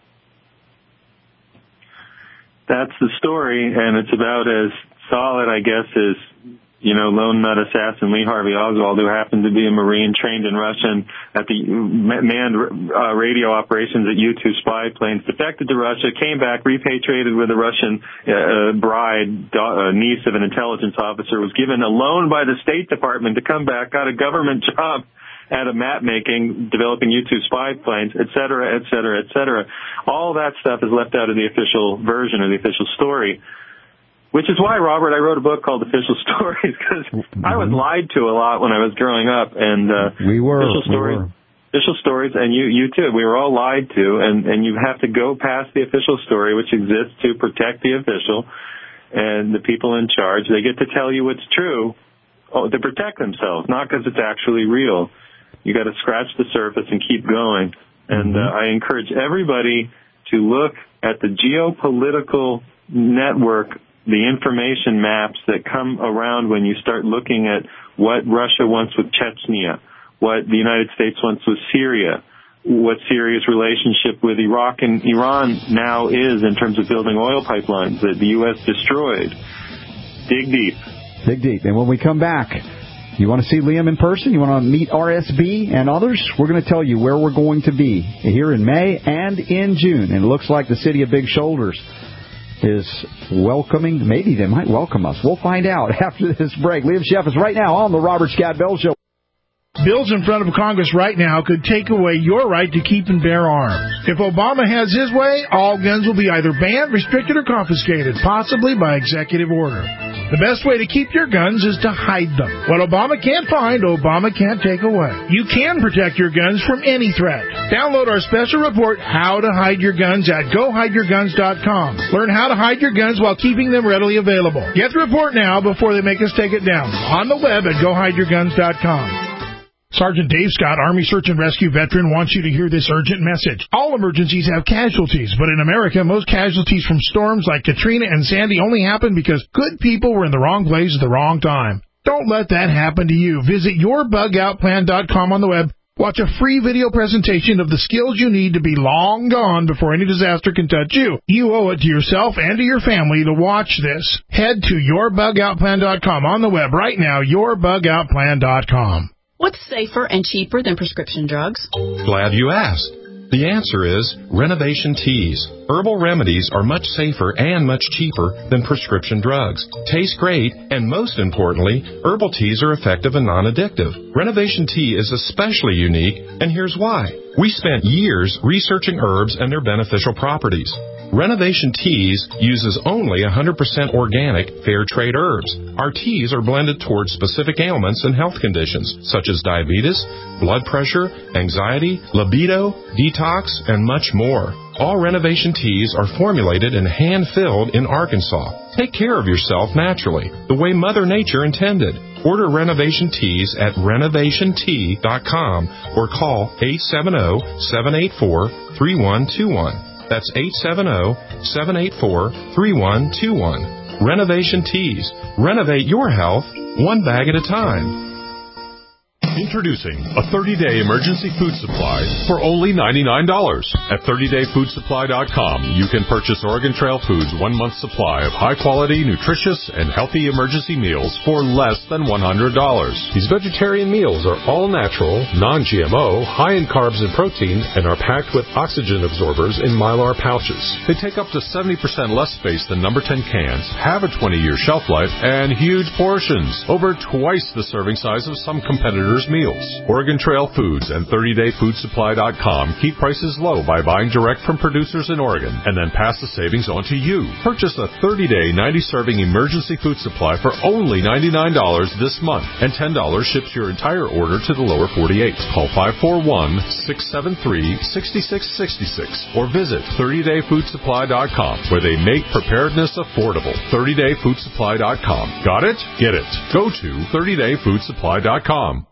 That's the story, and it's about as solid, I guess, as, lone nut assassin Lee Harvey Oswald, who happened to be a Marine trained in Russian at the manned radio operations at U-2 spy planes, defected to Russia, came back, repatriated with a Russian bride, niece of an intelligence officer, was given a loan by the State Department to come back, got a government job at a map making, developing U-2 spy planes, et cetera, et cetera, et cetera. All that stuff is left out of the official version of the official story. Which is why, Robert, I wrote a book called Official Stories, because I was lied to a lot when I was growing up, and official stories, and you too. We were all lied to, and you have to go past the official story, which exists to protect the official and the people in charge. They get to tell you what's true to protect themselves, not because it's actually real. You got to scratch the surface and keep going. And I encourage everybody to look at the geopolitical network, the information maps that come around when you start looking at what Russia wants with Chechnya, what the United States wants with Syria, what Syria's relationship with Iraq and Iran now is in terms of building oil pipelines that the U.S. destroyed. Dig deep. Dig deep. And when we come back, you want to see Liam in person? You want to meet RSB and others? We're going to tell you where we're going to be here in May and in June. And it looks like the city of Big Shoulders is welcoming. Maybe they might welcome us. We'll find out after this break. Liam Sheff is right now on the Robert Scott Bell Show. Bills in front of Congress right now could take away your right to keep and bear arms. If Obama has his way, all guns will be either banned, restricted, or confiscated, possibly by executive order. The best way to keep your guns is to hide them. What Obama can't find, Obama can't take away. You can protect your guns from any threat. Download our special report, How to Hide Your Guns, at GoHideYourGuns.com. Learn how to hide your guns while keeping them readily available. Get the report now before they make us take it down. On the web at GoHideYourGuns.com. Sergeant Dave Scott, Army Search and Rescue veteran, wants you to hear this urgent message. All emergencies have casualties, but in America, most casualties from storms like Katrina and Sandy only happen because good people were in the wrong place at the wrong time. Don't let that happen to you. Visit YourBugOutPlan.com on the web. Watch a free video presentation of the skills you need to be long gone before any disaster can touch you. You owe it to yourself and to your family to watch this. Head to YourBugOutPlan.com on the web right now, YourBugOutPlan.com. What's safer and cheaper than prescription drugs? Glad you asked. The answer is Renovation Teas. Herbal remedies are much safer and much cheaper than prescription drugs. Taste great, and most importantly, herbal teas are effective and non-addictive. Renovation Tea is especially unique, and here's why. We spent years researching herbs and their beneficial properties. Renovation Teas uses only 100% organic, fair trade herbs. Our teas are blended towards specific ailments and health conditions, such as diabetes, blood pressure, anxiety, libido, detox, and much more. All Renovation Teas are formulated and hand-filled in Arkansas. Take care of yourself naturally, the way Mother Nature intended. Order Renovation Teas at renovationtea.com or call 870-784-3121. That's 870-784-3121. Renovation Teas. Renovate your health one bag at a time. Introducing a 30-day emergency food supply for only $99. At 30dayfoodsupply.com, you can purchase Oregon Trail Foods 1 month supply of high-quality, nutritious, and healthy emergency meals for less than $100. These vegetarian meals are all natural, non-GMO, high in carbs and protein, and are packed with oxygen absorbers in Mylar pouches. They take up to 70% less space than number 10 cans, have a 20-year shelf life, and huge portions, over twice the serving size of some competitors' meals. Oregon Trail Foods and 30dayfoodsupply.com keep prices low by buying direct from producers in Oregon and then pass the savings on to you. Purchase a 30-day, 90-serving emergency food supply for only $99 this month, and $10 ships your entire order to the lower 48. Call 541-673-6666 or visit 30dayfoodsupply.com, where they make preparedness affordable. 30dayfoodsupply.com. Got it? Get it. Go to 30dayfoodsupply.com.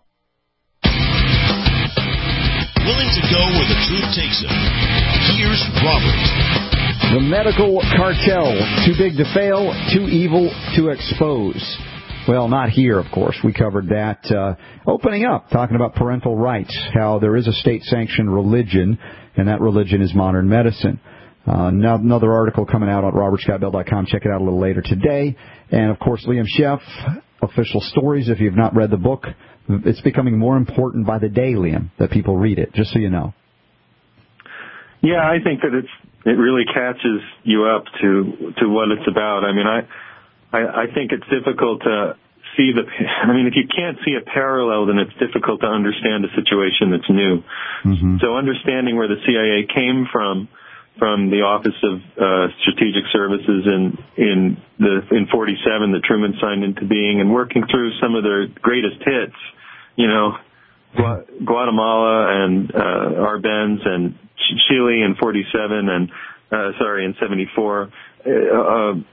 Willing to go where the truth takes him. Here's Robert. The medical cartel, too big to fail, too evil to expose. Well, not here, of course. We covered that. Opening up, talking about parental rights, how there is a state-sanctioned religion, and that religion is modern medicine. Another article coming out on robertscottbell.com. Check it out a little later today. And, of course, Liam Sheff, Official Stories. If you've not read the book, it's becoming more important by the day, Liam, that people read it, just so you know. Yeah, I think that it really catches you up to what it's about. I mean, I think it's difficult to see if you can't see a parallel, then it's difficult to understand a situation that's new. Mm-hmm. So understanding where the CIA came from the Office of Strategic Services in 47 that Truman signed into being, and working through some of their greatest hits, Guatemala and Arbenz and Chile in 47 and in 74, Iran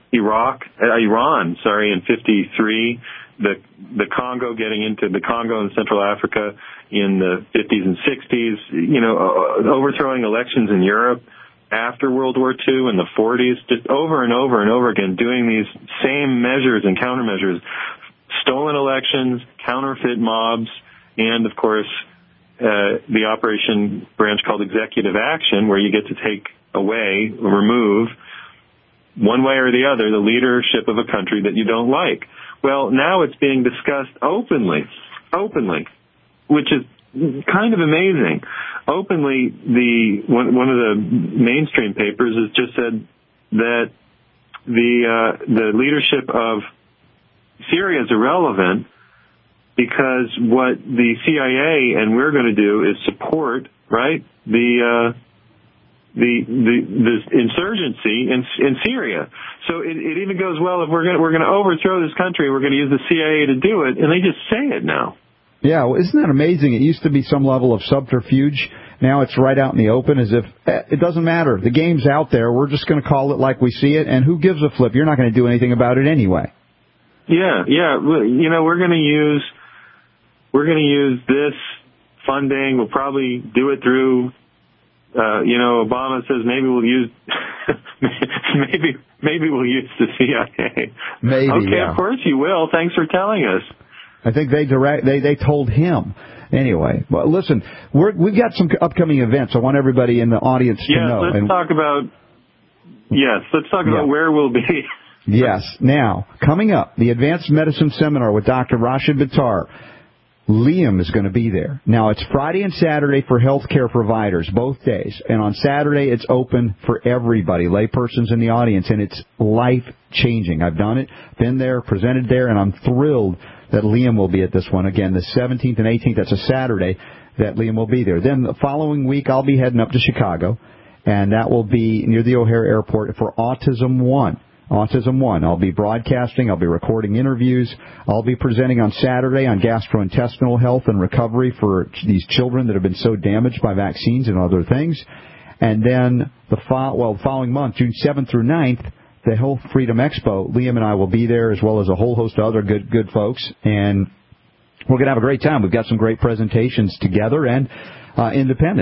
in 53, the Congo, getting into the Congo and Central Africa in the 50s and 60s, overthrowing elections in Europe after World War II in the 40s, just over and over and over again, doing these same measures and countermeasures, stolen elections, counterfeit mobs, and, of course, the operation branch called executive action, where you get to take away, remove, one way or the other, the leadership of a country that you don't like. Well, now it's being discussed openly, which is kind of amazing. Openly, one of the mainstream papers has just said that the leadership of Syria is irrelevant, because what the CIA and we're going to do is support, right, the insurgency in Syria. So it even goes, well, if we're going to overthrow this country, we're going to use the CIA to do it, and they just say it now. Yeah, well, isn't that amazing? It used to be some level of subterfuge. Now it's right out in the open, as if it doesn't matter. The game's out there. We're just going to call it like we see it, and who gives a flip? You're not going to do anything about it anyway. Yeah. We're going to use this funding. We'll probably do it through. Obama says maybe we'll use maybe we'll use the CIA. Maybe. Okay, yeah. Of course you will. Thanks for telling us. I think they told him. Anyway, well, listen, we've got some upcoming events. I want everybody in the audience to know. Let's talk about where we'll be. Yes. Now, coming up, the Advanced Medicine Seminar with Dr. Rashid Buttar. Liam is going to be there. Now, it's Friday and Saturday for healthcare providers, both days. And on Saturday, it's open for everybody, laypersons in the audience, and it's life-changing. I've done it, been there, presented there, and I'm thrilled that Liam will be at this one. Again, the 17th and 18th, that's a Saturday, that Liam will be there. Then the following week, I'll be heading up to Chicago, and that will be near the O'Hare Airport for Autism One. I'll be broadcasting. I'll be recording interviews. I'll be presenting on Saturday on gastrointestinal health and recovery for these children that have been so damaged by vaccines and other things. And then the following month, June 7th through 9th, the Health Freedom Expo. Liam and I will be there, as well as a whole host of other good folks. And we're going to have a great time. We've got some great presentations together and independent.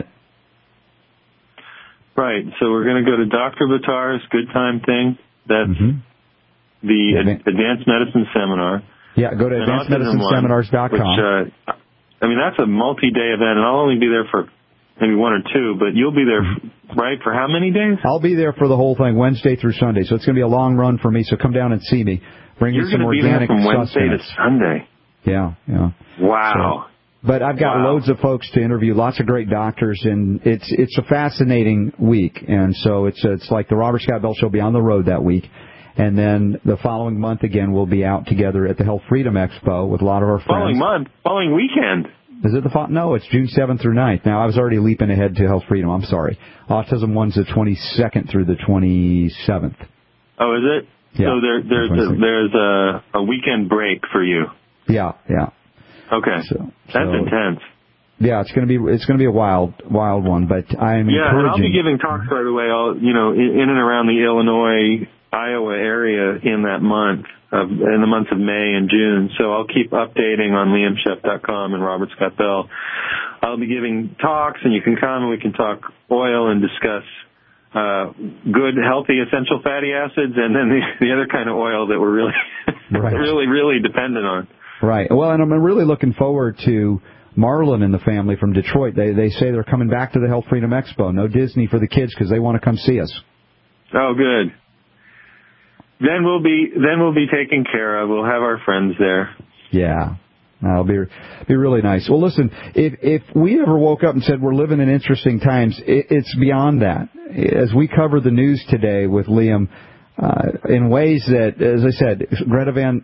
Right. So we're going to go to Dr. Buttar's Good Time thing. That's the Advanced Medicine Seminar. Yeah, go to advancedmedicineseminars.com. I mean, that's a multi-day event, and I'll only be there for maybe 1 or 2, but you'll be there, right, for how many days? I'll be there for the whole thing, Wednesday through Sunday, so it's going to be a long run for me, so come down and see me. Bring me some organic sustenance. You're going to be there from Wednesday to Sunday. Yeah. Wow. So, but I've got loads of folks to interview, lots of great doctors, and it's a fascinating week. And so it's like the Robert Scott Bell Show will be on the road that week. And then the following month, again, we'll be out together at the Health Freedom Expo with a lot of our friends. Following weekend. Is it No, it's June 7th through 9th. Now, I was already leaping ahead to Health Freedom. I'm sorry. Autism One's the 22nd through the 27th. Oh, is it? Yeah. So there's a weekend break for you. Yeah. Okay. That's intense. Yeah, it's going to be a wild one, but I'm encouraging. And I'll be giving talks, by the way, in and around the Illinois, Iowa area in the months of May and June. So I'll keep updating on liamshep.com and Robert Scott Bell. I'll be giving talks, and you can come and we can talk oil and discuss good, healthy, essential fatty acids, and then the other kind of oil that we're really, really dependent on. Right. Well, and I'm really looking forward to Marlon and the family from Detroit. They say they're coming back to the Health Freedom Expo. No Disney for the kids because they want to come see us. Oh, good. Then we'll be taken care of. We'll have our friends there. Yeah. That'll be really nice. Well, listen, if we ever woke up and said we're living in interesting times, it's beyond that. As we cover the news today with Liam, in ways that, as I said, Greta Van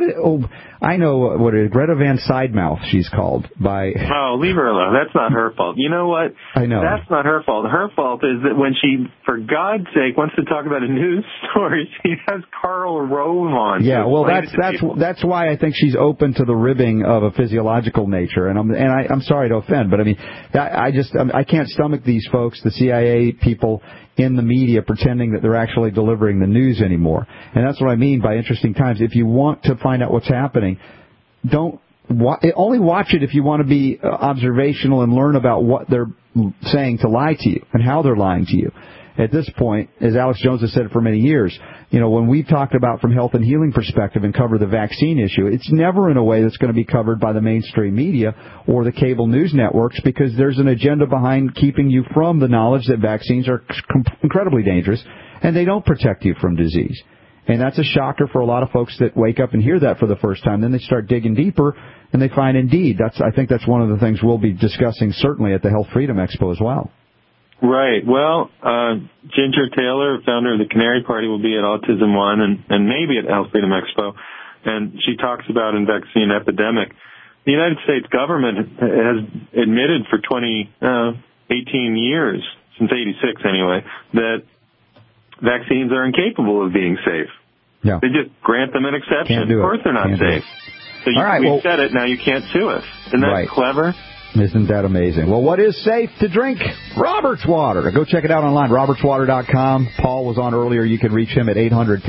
Sidemouth, she's called by. Oh, leave her alone. That's not her fault. You know what? I know. That's not her fault. Her fault is that when she, for God's sake, wants to talk about a news story, she has Karl Rove on. Yeah, well, that's why I think she's open to the ribbing of a physiological nature. And I'm sorry to offend, but I mean, I can't stomach these folks, the CIA people in the media, pretending that they're actually delivering the news anymore. And that's what I mean by interesting times. If you want to find out what's happening, only watch it if you want to be observational and learn about what they're saying to lie to you and how they're lying to you. At this point, as Alex Jones has said it for many years, when we've talked about from health and healing perspective and cover the vaccine issue, it's never in a way that's going to be covered by the mainstream media or the cable news networks, because there's an agenda behind keeping you from the knowledge that vaccines are incredibly dangerous and they don't protect you from disease. And that's a shocker for a lot of folks that wake up and hear that for the first time. Then they start digging deeper and they find indeed, I think that's one of the things we'll be discussing certainly at the Health Freedom Expo as well. Right. Well, Ginger Taylor, founder of the Canary Party, will be at Autism One and maybe at Health Freedom Expo, and she talks about a vaccine epidemic. The United States government has admitted for 18 years, since 86 anyway, that vaccines are incapable of being safe. Yeah. They just grant them an exception. Of course they're not safe. So we've said it, now you can't sue us. Isn't that clever? Isn't that amazing? Well, what is safe to drink? Robert's Water. Go check it out online, robertswater.com. Paul was on earlier. You can reach him at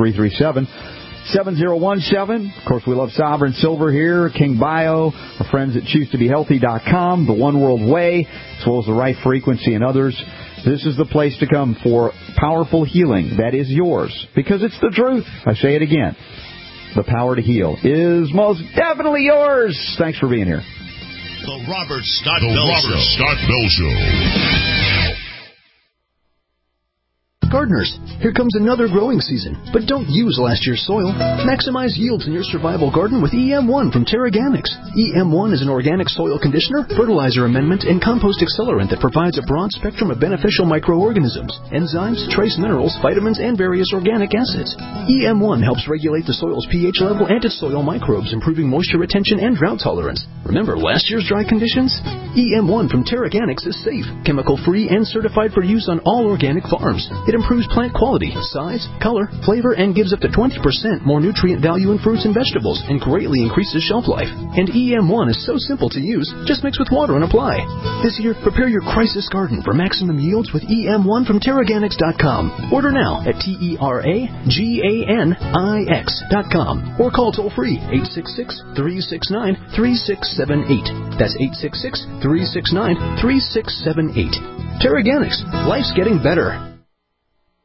800-337-7017. Of course, we love Sovereign Silver here, King Bio, our friends at ChooseToBeHealthy.com, The One World Way, as well as The Right Frequency and others. This is the place to come for powerful healing that is yours, because it's the truth. I say it again. The power to heal is most definitely yours. Thanks for being here. The Robert Scott Bell Show. Gardeners, here comes another growing season, but don't use last year's soil. Maximize yields in your survival garden with EM1 from Terraganics. EM1 is an organic soil conditioner, fertilizer amendment, and compost accelerant that provides a broad spectrum of beneficial microorganisms, enzymes, trace minerals, vitamins, and various organic acids. EM1 helps regulate the soil's pH level and its soil microbes, improving moisture retention and drought tolerance. Remember last year's dry conditions? EM1 from Terraganics is safe, chemical-free, and certified for use on all organic farms. It improves plant quality, size, color, flavor, and gives up to 20% more nutrient value in fruits and vegetables, and greatly increases shelf life. And EM1 is so simple to use, just mix with water and apply. This year, prepare your crisis garden for maximum yields with EM1 from Terraganics.com. Order now at TerraGanix.com or call toll-free 866-369-3678. That's 866-369-3678. Terraganics. Life's getting better.